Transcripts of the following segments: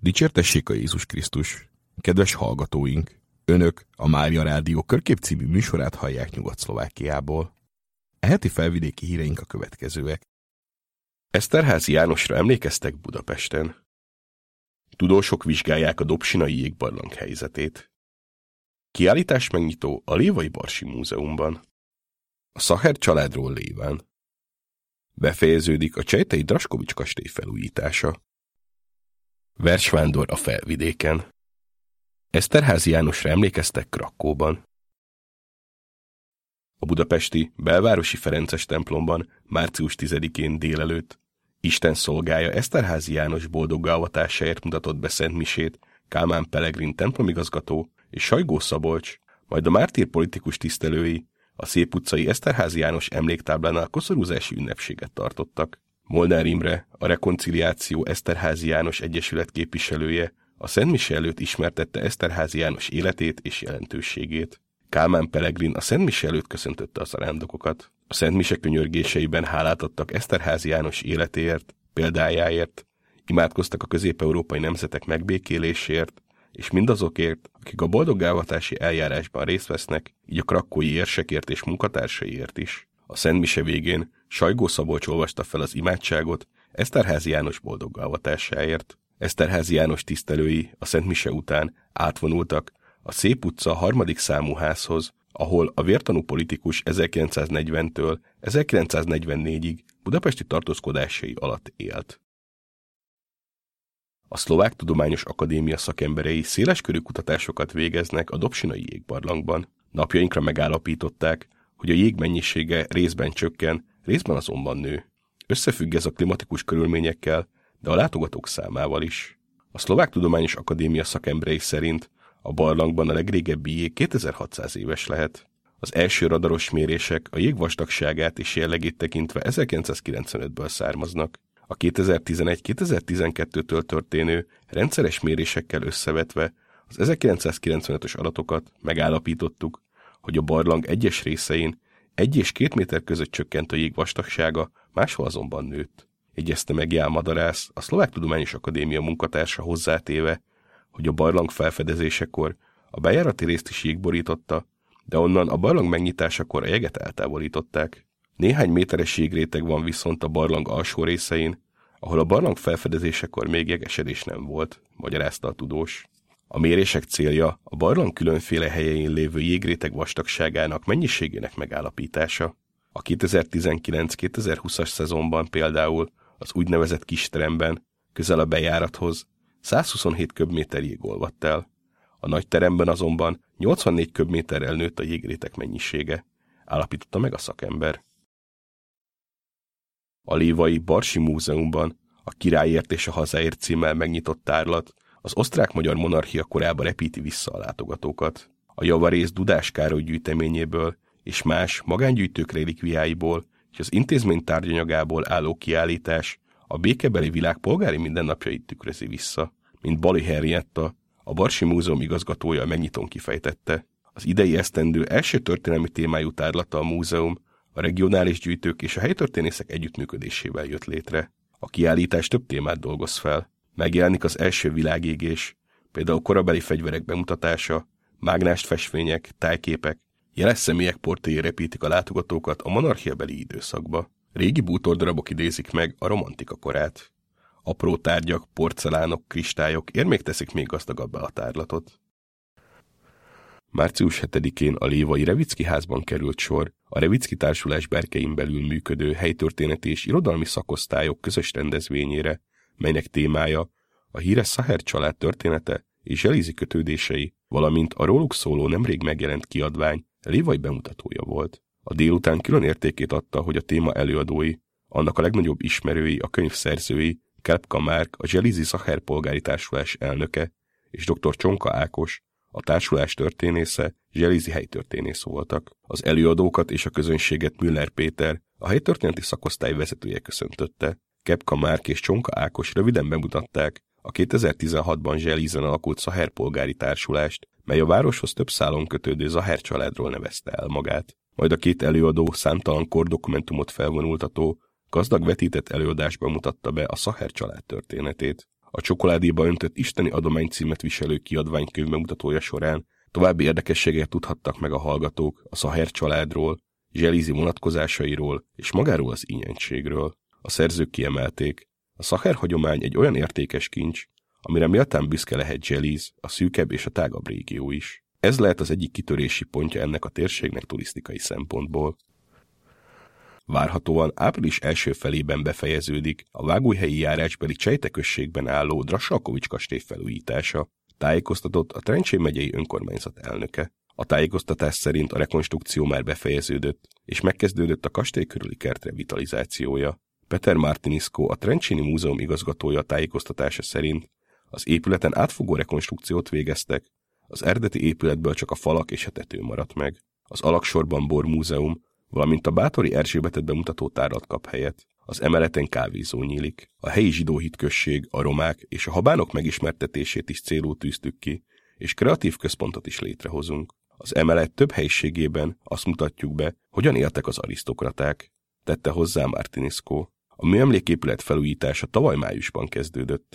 Dicsértessék a Jézus Krisztus! Kedves hallgatóink! Önök a Mária Rádió Körkép című műsorát hallják Nyugat-Szlovákiából. E heti felvidéki híreink a következőek. Eszterházy Jánosra emlékeztek Budapesten. Tudósok vizsgálják a Dobsinai jégbarlang helyzetét. Kiállítás megnyitó a Lévai Barsi Múzeumban. A Szacher családról léván. Befejeződik a csejtei Draskovics kastély felújítása. Versvándor a felvidéken. Eszterházy Jánosra emlékeztek Krakkóban. A budapesti belvárosi Ferences templomban március 10-én délelőtt Isten szolgája Eszterházy János boldog avatásáért mutatott be szentmisét Kálmán Pelegrin templomigazgató és Sajgó Szabolcs, majd a mártír politikus tisztelői a Szép utcai Eszterházy János emléktáblánál koszorúzási ünnepséget tartottak. Molnár Imre, a Rekonciliáció Eszterházy János Egyesület képviselője a szentmise előtt ismertette Eszterházy János életét és jelentőségét. Kálmán Pelegrin a szentmise előtt köszöntötte a zarándokokat. A szentmise könyörgéseiben hálát adtak Eszterházy János életéért, példájáért, imádkoztak a közép-európai nemzetek megbékéléséért, és mindazokért, akik a boldoggávatási eljárásban részt vesznek, így a krakkói érsekért és munkatársaiért is. A szentmise végén Sajgó Szabolcs olvasta fel az imádságot Eszterházy János boldoggávatásáért. Eszterházy János tisztelői a szentmise után átvonultak a Szép utca 3. számú házhoz, ahol a vértanú politikus 1940-től 1944-ig budapesti tartózkodásai alatt élt. A Szlovák Tudományos Akadémia szakemberei széleskörű kutatásokat végeznek a Dobsinai jégbarlangban. Napjainkra megállapították, hogy a jég mennyisége részben csökken, részben azonban nő. Összefügg ez a klimatikus körülményekkel, de a látogatók számával is. A Szlovák Tudományos Akadémia szakemberei szerint a barlangban a legrégebbi jég 2600 éves lehet. Az első radaros mérések a jég vastagságát és jellegét tekintve 1995-ből származnak. A 2011-2012-től történő rendszeres mérésekkel összevetve az 1995-ös adatokat megállapítottuk, hogy a barlang egyes részein 1 és 2 méter között csökkent a jég vastagsága, máshol azonban nőtt. Jegyezte meg Ján Madarász, a Szlovák Tudományos Akadémia munkatársa hozzátéve, hogy a barlang felfedezésekor a bejárati részt is jég borította, de onnan a barlang megnyitásakor a jeget eltávolították. Néhány méteres jégréteg van viszont a barlang alsó részein, ahol a barlang felfedezésekor még jegesedés nem volt, magyarázta a tudós. A mérések célja a barlang különféle helyein lévő jégréteg vastagságának mennyiségének megállapítása. A 2019-2020-as szezonban például az úgynevezett kisteremben, közel a bejárathoz 127 köbméter jég olvadt el. A nagy teremben azonban 84 köbméterrel nőtt a jégréteg mennyisége, állapította meg a szakember. A Lévai Barsi Múzeumban a Királyért és a hazáért címmel megnyitott tárlat az osztrák-magyar monarchia korába repíti vissza a látogatókat. A javarész Dudás Károly gyűjteményéből és más magángyűjtők relikviáiból és az intézmény tárgyanyagából álló kiállítás a békebeli világ polgári mindennapjait tükrözi vissza. Mint Bali Henrietta, a Barsi Múzeum igazgatója megnyitón kifejtette. Az idei esztendő első történelmi témájú tárlata a múzeum a regionális gyűjtők és a helytörténészek együttműködésével jött létre. A kiállítás több témát dolgoz fel. Megjelenik az első világégés, például korabeli fegyverek bemutatása, mágnást festmények, tájképek, jeles személyek portréi repítik a látogatókat a monarchiabeli időszakba. Régi bútordarabok idézik meg a romantika korát. Apró tárgyak, porcelánok, kristályok érmék teszik még gazdagabbá a tárlatot. Március 7-én a Lévai Revicki házban került sor a Revicki Társulás berkein belül működő helytörténeti és irodalmi szakosztályok közös rendezvényére, melynek témája a híres Szacher család története és zselízi kötődései, valamint a róluk szóló nemrég megjelent kiadvány lévai bemutatója volt. A délután külön értékét adta, hogy a téma előadói, annak a legnagyobb ismerői, a könyv szerzői, Kelpka Márk, a Zselízi Szacher polgári társulás elnöke, és dr. Csonka Ákos, a társulás történésze, zselízi helytörténész voltak. Az előadókat és a közönséget Müller Péter, a helytörténeti szakosztály vezetője köszöntötte. Kelpka Márk és Csonka Ákos röviden bemutatták a 2016-ban Zselízen alakult Szacher polgári társulást, mely a városhoz több szálon kötődő Zacher családról nevezte el magát. Majd a két előadó számtalan kordokumentumot felvonultató, gazdag vetített előadásban mutatta be a Szacher család történetét. a csokoládéba öntött isteni adománycímet viselő kiadványkönyv bemutatója során további érdekességeket tudhattak meg a hallgatók a Szaher családról, Zselízi vonatkozásairól és magáról az ínyentségről. A szerzők kiemelték, a Szaher hagyomány egy olyan értékes kincs, amire méltán büszke lehet Zselíz, a szűkebb és a tágabb régió is. Ez lehet az egyik kitörési pontja ennek a térségnek turisztikai szempontból. Várhatóan április első felében befejeződik a vágóhelyi járásbeli Csejte községben álló Drassalkovics kastély felújítása, tájékoztatott a Trencsén megyei önkormányzat elnöke. A tájékoztatás szerint a rekonstrukció már befejeződött, és megkezdődött a kastély körüli kert revitalizációja. Peter Martiniszko, a Trencséni Múzeum igazgatója tájékoztatása szerint az épületen átfogó rekonstrukciót végeztek, az eredeti épületből csak a falak és a tető maradt meg. Az alagsorban bormúzeum, valamint a Báthori Erzsébetet bemutató tárlat kap helyet. Az emeleten kávézó nyílik. A helyi zsidó hitközség, a romák és a habánok megismertetését is célul tűztük ki, és kreatív központot is létrehozunk. Az emelet több helyiségében azt mutatjuk be, hogyan éltek az arisztokraták, tette hozzá Martiniszko. A műemléképület felújítása tavaly májusban kezdődött.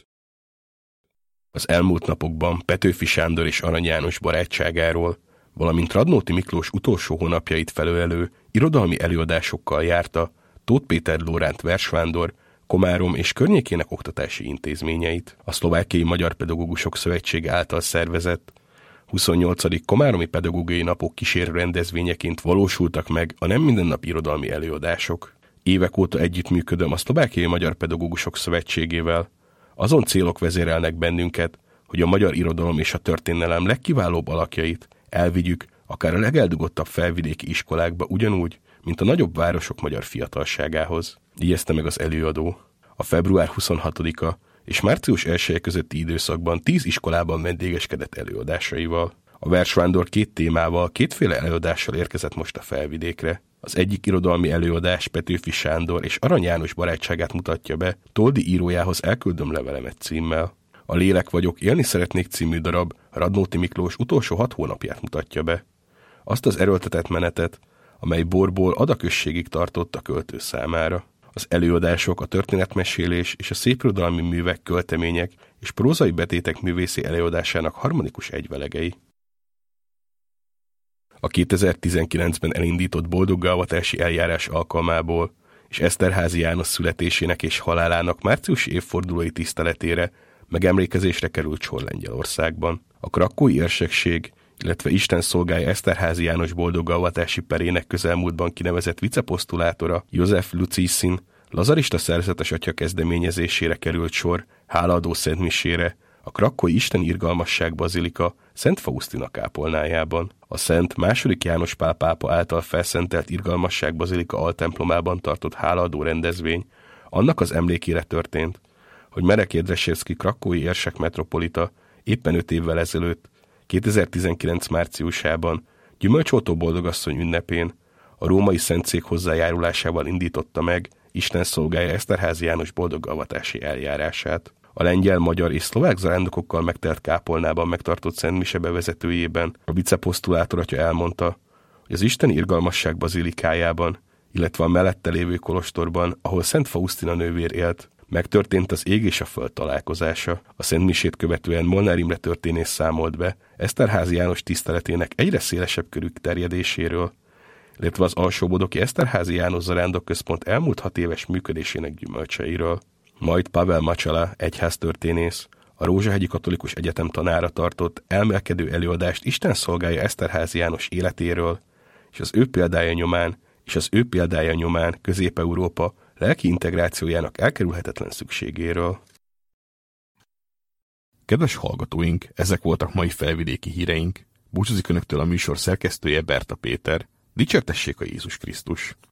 Az elmúlt napokban Petőfi Sándor és Arany János barátságáról, valamint Radnóti Miklós utolsó hónapjait felölelő irodalmi előadásokkal járta Tóth Péter Lóránt versvándor Komárom és környékének oktatási intézményeit. A Szlovákiai Magyar Pedagógusok Szövetsége által szervezett 28. Komáromi Pedagógiai Napok kísérő rendezvényeként valósultak meg a nem mindennapi irodalmi előadások. Évek óta együttműködöm a Szlovákiai Magyar Pedagógusok Szövetségével. Azon célok vezérelnek bennünket, hogy a magyar irodalom és a történelem legkiválóbb alakjait elvigyük akár a legeldugottabb felvidéki iskolákba ugyanúgy, mint a nagyobb városok magyar fiatalságához. Jegyezte meg az előadó. A február 26-a és március 1 közötti időszakban 10 iskolában vendégeskedett előadásaival. A versvándor 2 témával, 2 előadással érkezett most a felvidékre. Az egyik irodalmi előadás Petőfi Sándor és Arany János barátságát mutatja be Toldi írójához elküldöm levelemet címmel. A Lélek vagyok, élni szeretnék című darab Radnóti Miklós utolsó 6 hónapját mutatja be. Azt az erőltetett menetet, amely Borból Ada községig tartott a költő számára. Az előadások, a történetmesélés és a szépirodalmi művek, költemények és prózai betétek művészi előadásának harmonikus egyvelegei. A 2019-ben elindított boldoggálvatási eljárás alkalmából és Eszterházy János születésének és halálának márciusi évfordulói tiszteletére megemlékezésre került sor Lengyelországban. A krakkói érsekség, illetve Isten szolgája Eszterházy János boldoggálvatási perének közelmúltban kinevezett viceposztulátora József Lucicin lazarista szerzetes atya kezdeményezésére került sor hálaadó szentmisére a krakkói Isten Irgalmasság bazilika Szent Faustina kápolnájában. A Szent II. János Pál pápa által felszentelt Irgalmasság bazilika altemplomában tartott hálaadó rendezvény annak az emlékére történt, hogy Marek Jedrzejewski krakkói érsek metropolita éppen 5 évvel ezelőtt, 2019 márciusában Gyümölcsoltó boldogasszony ünnepén a római szentszék hozzájárulásával indította meg Isten szolgája Eszterházy János boldoggálvatási eljárását. A lengyel, magyar és szlovák zarándokokkal megtelt kápolnában megtartott szentmise bevezetőjében a viceposztulátor atya elmondta, hogy az Isteni Irgalmasság bazilikájában, illetve a mellette lévő kolostorban, ahol Szent Faustina nővér élt, megtörtént az ég és a föld találkozása. A szentmisét követően Molnár Imre történész számolt be Eszterházy János tiszteletének egyre szélesebb körű terjedéséről, illetve az Alsóbodoki Eszterházy János Zarándokközpont elmúlt 6 éves működésének gyümölcseiről. Majd Pavel Macsala, egyháztörténész, a Rózsahegyi Katolikus Egyetem tanára tartott elmélkedő előadást Isten szolgája Eszterházy János életéről, és az ő példája nyomán Közép-Európa lelki integrációjának elkerülhetetlen szükségéről. Kedves hallgatóink, ezek voltak mai felvidéki híreink. Búcsúzik önöktől a műsor szerkesztője, Berta Péter. Dicsértessék a Jézus Krisztus!